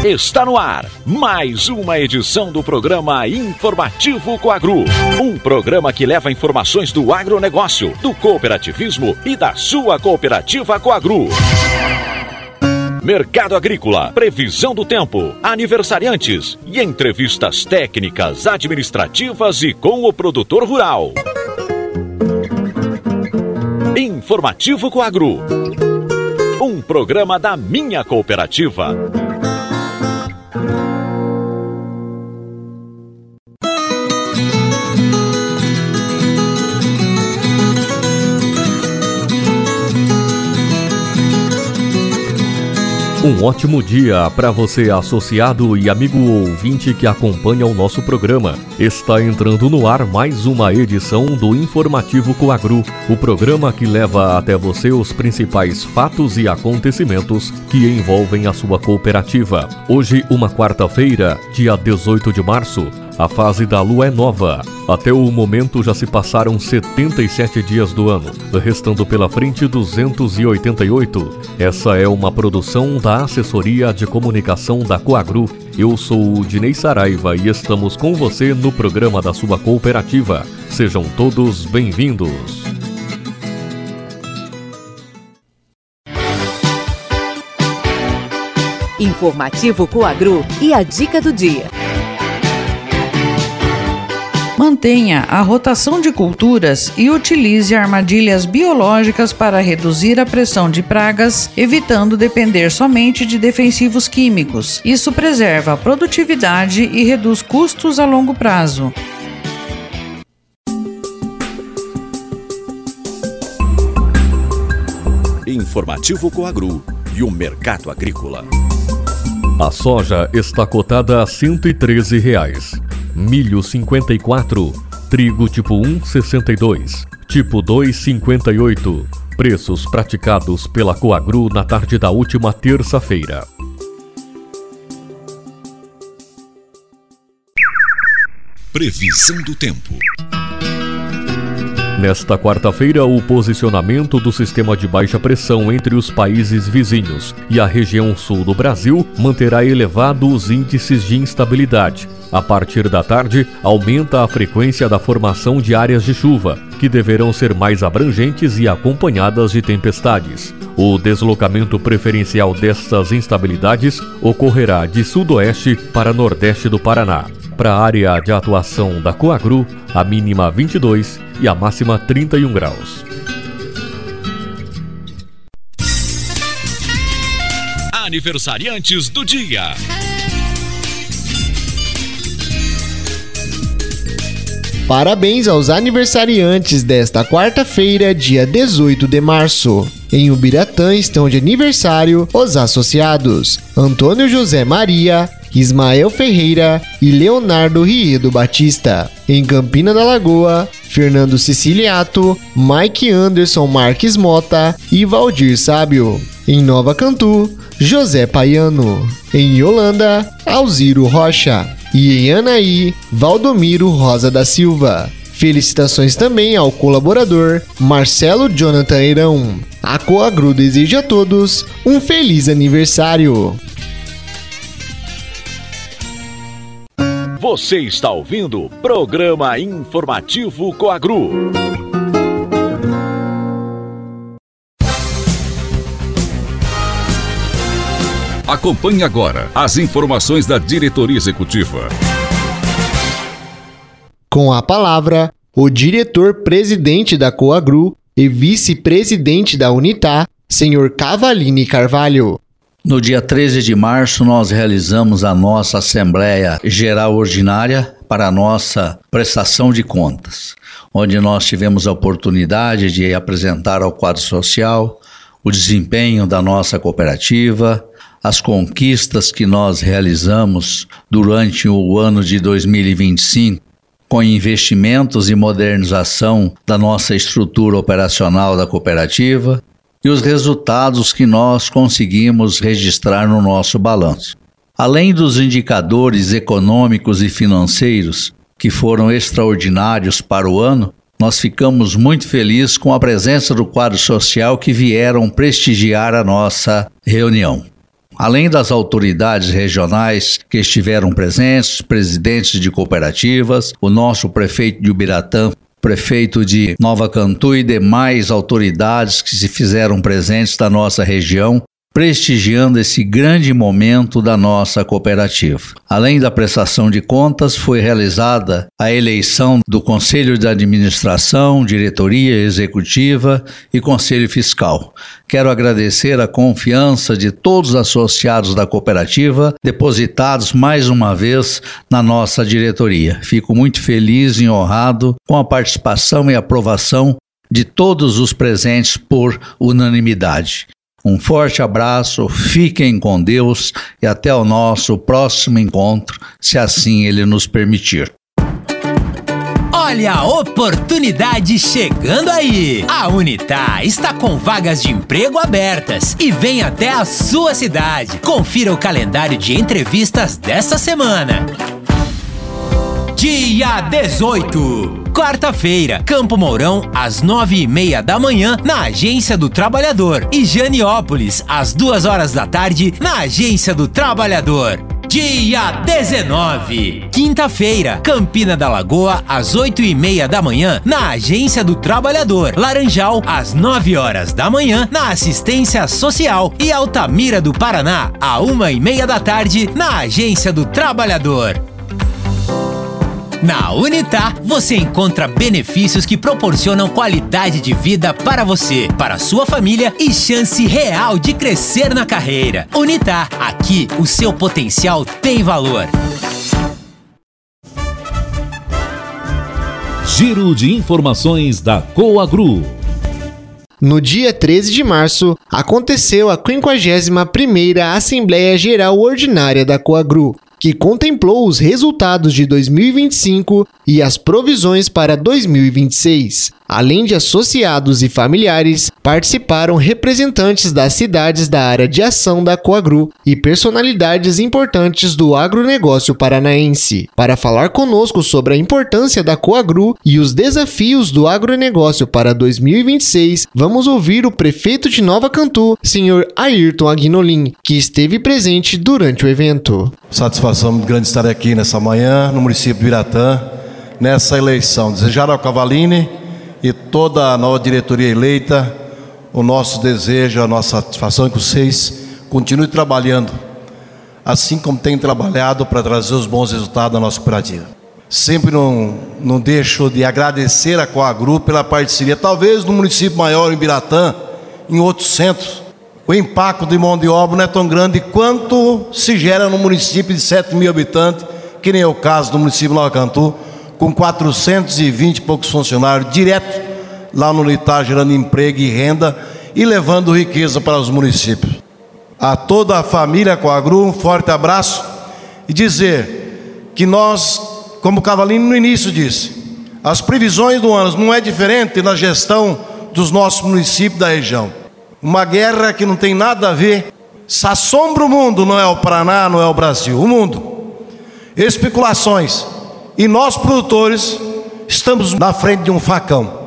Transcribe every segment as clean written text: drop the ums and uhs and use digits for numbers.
Está no ar mais uma edição do programa Informativo Coagru. Um programa que leva informações do agronegócio, do cooperativismo e da sua cooperativa Coagru. Mercado agrícola, previsão do tempo, aniversariantes e entrevistas técnicas, administrativas e com o produtor rural. Informativo Coagru. Um programa da minha cooperativa. Um ótimo dia para você, associado e amigo ouvinte que acompanha o nosso programa. Está entrando no ar mais uma edição do Informativo Coagru, o programa que leva até você os principais fatos e acontecimentos que envolvem a sua cooperativa. Hoje, uma quarta-feira, dia 18 de março. A fase da lua é nova. Até o momento já se passaram 77 dias do ano, restando pela frente 288. Essa é uma produção da Assessoria de Comunicação da Coagru. Eu sou o Dinei Saraiva e estamos com você no programa da sua cooperativa. Sejam todos bem-vindos. Informativo Coagru e a dica do dia. Mantenha a rotação de culturas e utilize armadilhas biológicas para reduzir a pressão de pragas, evitando depender somente de defensivos químicos. Isso preserva a produtividade e reduz custos a longo prazo. Informativo Coagru e o mercado agrícola. A soja está cotada a R$ 113. Milho 54, trigo tipo 1, 62, tipo 2, 58. Preços praticados pela Coagru na tarde da última terça-feira. Previsão do tempo. Nesta quarta-feira, o posicionamento do sistema de baixa pressão entre os países vizinhos e a região sul do Brasil manterá elevados os índices de instabilidade. A partir da tarde, aumenta a frequência da formação de áreas de chuva, que deverão ser mais abrangentes e acompanhadas de tempestades. O deslocamento preferencial destas instabilidades ocorrerá de sudoeste para nordeste do Paraná. Para a área de atuação da Coagru, a mínima 22 e a máxima 31 graus. Aniversariantes do dia. Parabéns aos aniversariantes desta quarta-feira, dia 18 de março. Em Ubiratã estão de aniversário os associados Antônio José Maria, Ismael Ferreira e Leonardo Riedo Batista. Em Campina da Lagoa, Fernando Siciliato, Mike Anderson Marques Mota e Valdir Sábio. Em Nova Cantu, José Paiano. Em Yolanda, Alziro Rocha. E em Anaí, Valdomiro Rosa da Silva. Felicitações também ao colaborador Marcelo Jonathan Eirão. A Coagru deseja a todos um feliz aniversário. Você está ouvindo o programa Informativo Coagru. Acompanhe agora as informações da diretoria executiva. Com a palavra, o diretor-presidente da Coagru e vice-presidente da Unitá, senhor Cavalini Carvalho. No dia 13 de março, nós realizamos a nossa Assembleia Geral Ordinária para a nossa prestação de contas, onde nós tivemos a oportunidade de apresentar ao quadro social o desempenho da nossa cooperativa, as conquistas que nós realizamos durante o ano de 2025, com investimentos e modernização da nossa estrutura operacional da cooperativa e os resultados que nós conseguimos registrar no nosso balanço. Além dos indicadores econômicos e financeiros que foram extraordinários para o ano, nós ficamos muito felizes com a presença do quadro social que vieram prestigiar a nossa reunião. Além das autoridades regionais que estiveram presentes, presidentes de cooperativas, o nosso prefeito de Ubiratã, prefeito de Nova Cantu e demais autoridades que se fizeram presentes da nossa região, prestigiando esse grande momento da nossa cooperativa. Além da prestação de contas, foi realizada a eleição do Conselho de Administração, Diretoria Executiva e Conselho Fiscal. Quero agradecer a confiança de todos os associados da cooperativa, depositados mais uma vez na nossa diretoria. Fico muito feliz e honrado com a participação e aprovação de todos os presentes por unanimidade. Um forte abraço, fiquem com Deus e até o nosso próximo encontro, se assim Ele nos permitir. Olha a oportunidade chegando aí! A Unitá está com vagas de emprego abertas e vem até a sua cidade. Confira o calendário de entrevistas desta semana. Dia 18, quarta-feira, Campo Mourão, às 9h30 da manhã, na Agência do Trabalhador. E Janiópolis, às 2h da tarde, na Agência do Trabalhador. Dia 19, quinta-feira, Campina da Lagoa, às 8h30 da manhã, na Agência do Trabalhador. Laranjal, às 9h da manhã, na Assistência Social. E Altamira do Paraná, às 1h30 da tarde, na Agência do Trabalhador. Na Unitá, você encontra benefícios que proporcionam qualidade de vida para você, para sua família e chance real de crescer na carreira. Unitá, aqui o seu potencial tem valor. Giro de informações da Coagru. No dia 13 de março, aconteceu a 51ª Assembleia Geral Ordinária da Coagru, que contemplou os resultados de 2025 e as provisões para 2026. Além de associados e familiares, participaram representantes das cidades da área de ação da Coagru e personalidades importantes do agronegócio paranaense. Para falar conosco sobre a importância da Coagru e os desafios do agronegócio para 2026, vamos ouvir o prefeito de Nova Cantu, senhor Ayrton Aguinolin, que esteve presente durante o evento. Satisfação muito grande estar aqui nessa manhã, no município de Ubiratã, nessa eleição. Desejar ao Cavaline e toda a nova diretoria eleita o nosso desejo, a nossa satisfação que vocês continuem trabalhando, assim como têm trabalhado para trazer os bons resultados da nossa cooperativa. Sempre não deixo de agradecer a Coagru pela parceria, talvez no município maior, em Ubiratã, em outros centros, o impacto de mão de obra não é tão grande quanto se gera no município de 7.000 habitantes, que nem é o caso do município de Nova Cantu, com 420 e poucos funcionários direto lá no Unitá, gerando emprego e renda e levando riqueza para os municípios. A toda a família Coagru, um forte abraço e dizer que nós, como o Cavalini no início disse, as previsões do ano não é diferente na gestão dos nossos municípios da região. Uma guerra que não tem nada a ver, se assombra o mundo, não é o Paraná, não é o Brasil, o mundo. Especulações. E nós, produtores, estamos na frente de um facão.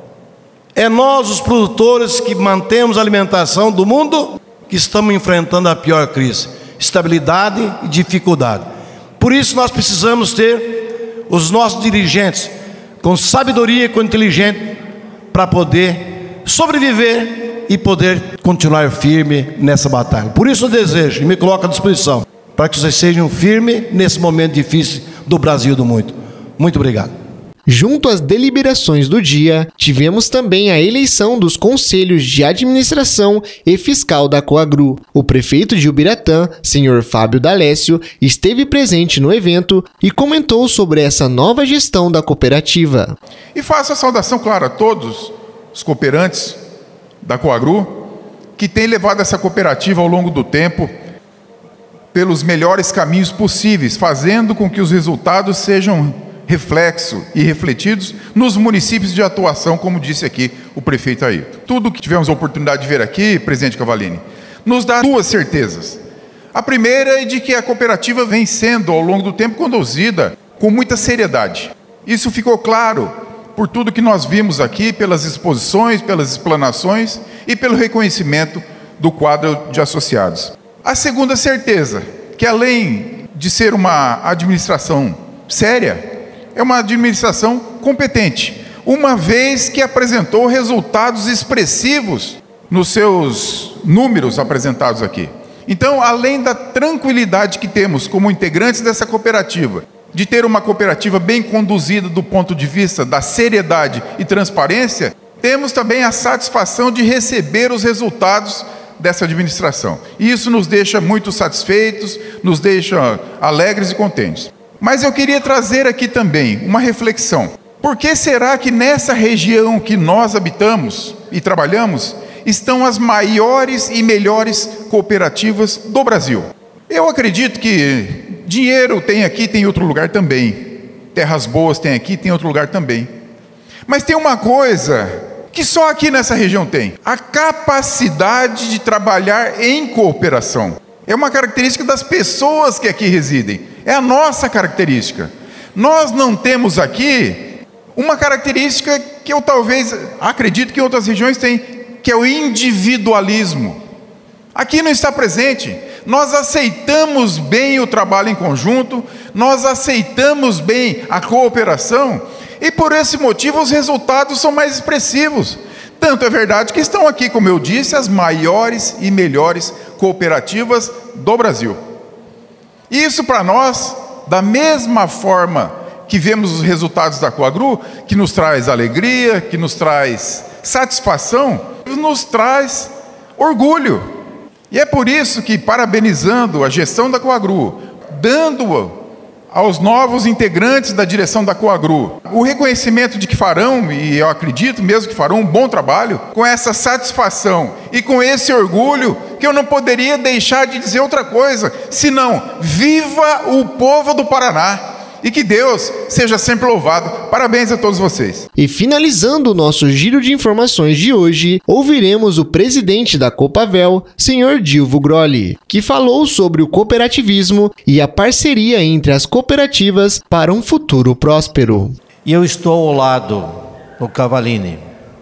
É nós, os produtores, que mantemos a alimentação do mundo, que estamos enfrentando a pior crise. Estabilidade e dificuldade. Por isso nós precisamos ter os nossos dirigentes com sabedoria e com inteligência para poder sobreviver e poder continuar firme nessa batalha. Por isso eu desejo e me coloco à disposição para que vocês sejam firmes nesse momento difícil do Brasil e do mundo. Muito obrigado. Junto às deliberações do dia, tivemos também a eleição dos conselhos de administração e fiscal da Coagru. O prefeito de Ubiratã, senhor Fábio D'Alessio, esteve presente no evento e comentou sobre essa nova gestão da cooperativa. E faço a saudação, claro, a todos os cooperantes da Coagru, que têm levado essa cooperativa ao longo do tempo pelos melhores caminhos possíveis, fazendo com que os resultados sejam reflexo e refletidos nos municípios de atuação, como disse aqui o prefeito Ayrton. Tudo que tivemos a oportunidade de ver aqui, presidente Cavaline, nos dá duas certezas. A primeira é de que a cooperativa vem sendo, ao longo do tempo, conduzida com muita seriedade. Isso ficou claro por tudo que nós vimos aqui, pelas exposições, pelas explanações e pelo reconhecimento do quadro de associados. A segunda certeza, que além de ser uma administração séria, é uma administração competente, uma vez que apresentou resultados expressivos nos seus números apresentados aqui. Então, além da tranquilidade que temos como integrantes dessa cooperativa, de ter uma cooperativa bem conduzida do ponto de vista da seriedade e transparência, temos também a satisfação de receber os resultados dessa administração. E isso nos deixa muito satisfeitos, nos deixa alegres e contentes. Mas eu queria trazer aqui também uma reflexão. Por que será que nessa região que nós habitamos e trabalhamos, estão as maiores e melhores cooperativas do Brasil? Eu acredito que dinheiro tem aqui, tem em outro lugar também. Terras boas tem aqui, tem em outro lugar também. Mas tem uma coisa que só aqui nessa região tem: a capacidade de trabalhar em cooperação. É uma característica das pessoas que aqui residem, é a nossa característica. Nós não temos aqui uma característica que eu talvez acredito que em outras regiões tem, que é o individualismo. Aqui não está presente. Nós aceitamos bem o trabalho em conjunto, nós aceitamos bem a cooperação, e por esse motivo os resultados são mais expressivos. Tanto é verdade que estão aqui, como eu disse, as maiores e melhores cooperativas do Brasil. Isso para nós, da mesma forma que vemos os resultados da Coagru, que nos traz alegria, que nos traz satisfação, nos traz orgulho. E é por isso que, parabenizando a gestão da Coagru, dando aos novos integrantes da direção da Coagru o reconhecimento de que farão, e eu acredito mesmo que farão um bom trabalho, com essa satisfação e com esse orgulho, que eu não poderia deixar de dizer outra coisa, senão: viva o povo do Paraná! E que Deus seja sempre louvado. Parabéns a todos vocês. E finalizando o nosso giro de informações de hoje, ouviremos o presidente da Copavel, Sr. Dilvo Grolli, que falou sobre o cooperativismo e a parceria entre as cooperativas para um futuro próspero. E eu estou ao lado do Cavallini.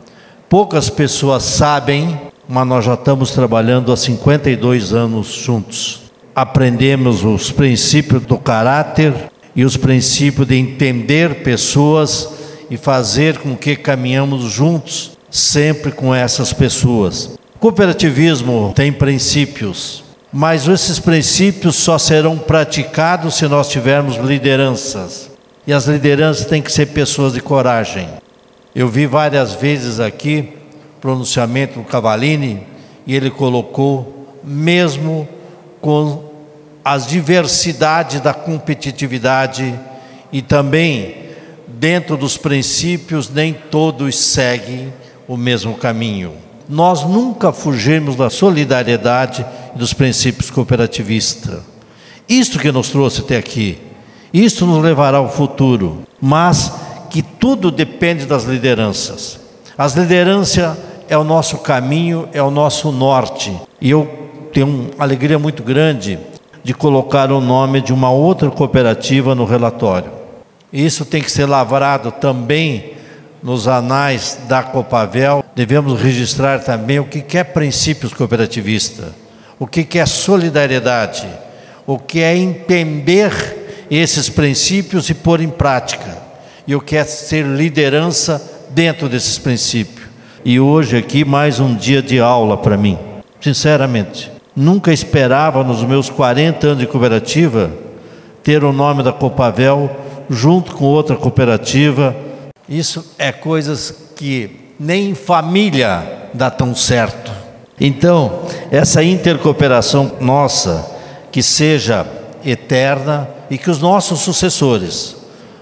Poucas pessoas sabem, mas nós já estamos trabalhando há 52 anos juntos. Aprendemos os princípios do caráter e os princípios de entender pessoas e fazer com que caminhamos juntos, sempre com essas pessoas. O cooperativismo tem princípios, mas esses princípios só serão praticados se nós tivermos lideranças. E as lideranças têm que ser pessoas de coragem. Eu vi várias vezes aqui o pronunciamento do Cavallini, e ele colocou, mesmo com as diversidades da competitividade e também dentro dos princípios, nem todos seguem o mesmo caminho. Nós nunca fugimos da solidariedade e dos princípios cooperativistas. Isto que nos trouxe até aqui, isto nos levará ao futuro, mas que tudo depende das lideranças. As lideranças é o nosso caminho, é o nosso norte. E eu tenho uma alegria muito grande de colocar o nome de uma outra cooperativa no relatório. Isso tem que ser lavrado também nos anais da Copavel. Devemos registrar também o que é princípios cooperativistas, o que é solidariedade, o que é entender esses princípios e pôr em prática, e o que é ser liderança dentro desses princípios. E hoje aqui mais um dia de aula para mim, sinceramente. Nunca esperava, nos meus 40 anos de cooperativa, ter o nome da Copavel junto com outra cooperativa. Isso é coisas que nem em família dá tão certo. Então, essa intercooperação nossa, que seja eterna e que os nossos sucessores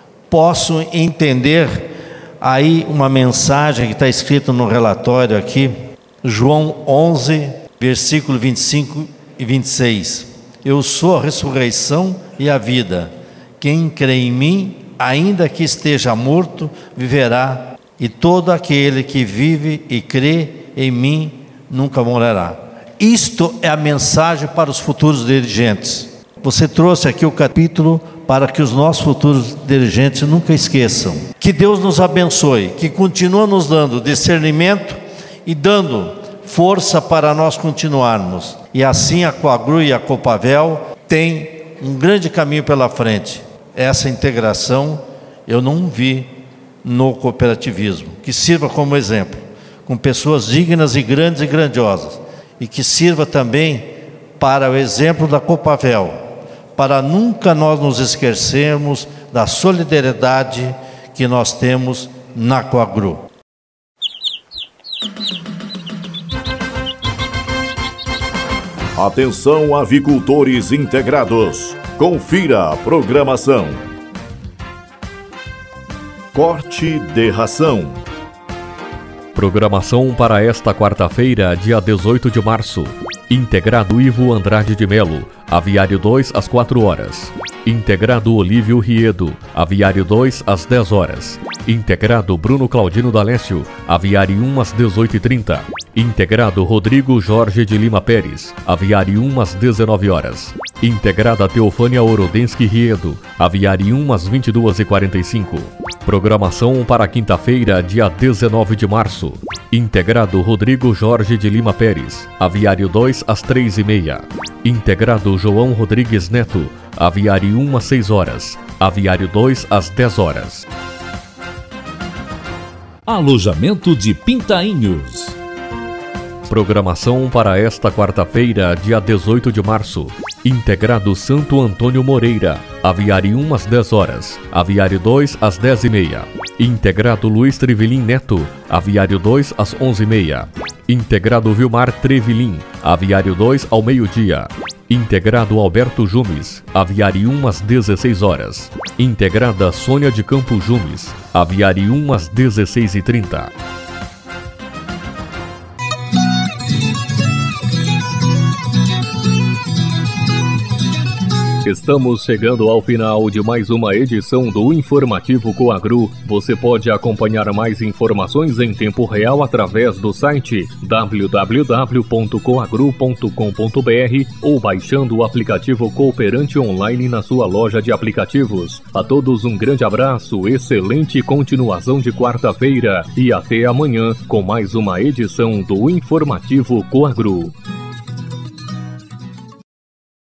possam entender. Aí uma mensagem que está escrita no relatório aqui, João 11, versículo 25 e 26. Eu sou a ressurreição e a vida. Quem crê em mim, ainda que esteja morto, viverá. E todo aquele que vive e crê em mim, nunca morrerá. Isto é a mensagem para os futuros dirigentes. Você trouxe aqui o capítulo para que os nossos futuros dirigentes nunca esqueçam. Que Deus nos abençoe, que continue nos dando discernimento e dando força para nós continuarmos. E assim a Coagru e a Copavel têm um grande caminho pela frente. Essa integração eu não vi no cooperativismo, que sirva como exemplo, com pessoas dignas e grandes e grandiosas, e que sirva também para o exemplo da Copavel, para nunca nós nos esquecermos da solidariedade que nós temos na Coagru. Atenção, avicultores integrados. Confira a programação. Corte de ração. Programação para esta quarta-feira, dia 18 de março. Integrado Ivo Andrade de Melo, Aviário 2 às 4 horas. Integrado Olívio Riedo, Aviário 2 às 10 horas. Integrado Bruno Claudino D'Alessio, Aviário 1 às 18h30. Integrado Rodrigo Jorge de Lima Pérez, Aviário 1 às 19 horas. Integrada Teofânia Orodensky Riedo, Aviário 1 às 22h45. Programação para quinta-feira, dia 19 de março. Integrado Rodrigo Jorge de Lima Pérez, Aviário 2 às 3h30. Integrado João Rodrigues Neto, Aviário 1 às 6 horas. Aviário 2 às 10 horas. Alojamento de Pintainhos. Programação para esta quarta-feira, dia 18 de março. Integrado Santo Antônio Moreira, Aviário 1 às 10 horas, Aviário 2 às 10h30. Integrado Luiz Trevelin Neto, Aviário 2 às 11h30. Integrado Vilmar Trevelin, Aviário 2 ao meio-dia. Integrado Alberto Jumes, Aviário 1 às 16 horas. Integrada Sônia de Campos Jumes, Aviário 1 às 16h30. Estamos chegando ao final de mais uma edição do Informativo Coagru. Você pode acompanhar mais informações em tempo real através do site www.coagru.com.br ou baixando o aplicativo Cooperante Online na sua loja de aplicativos. A todos um grande abraço, excelente continuação de quarta-feira e até amanhã com mais uma edição do Informativo Coagru.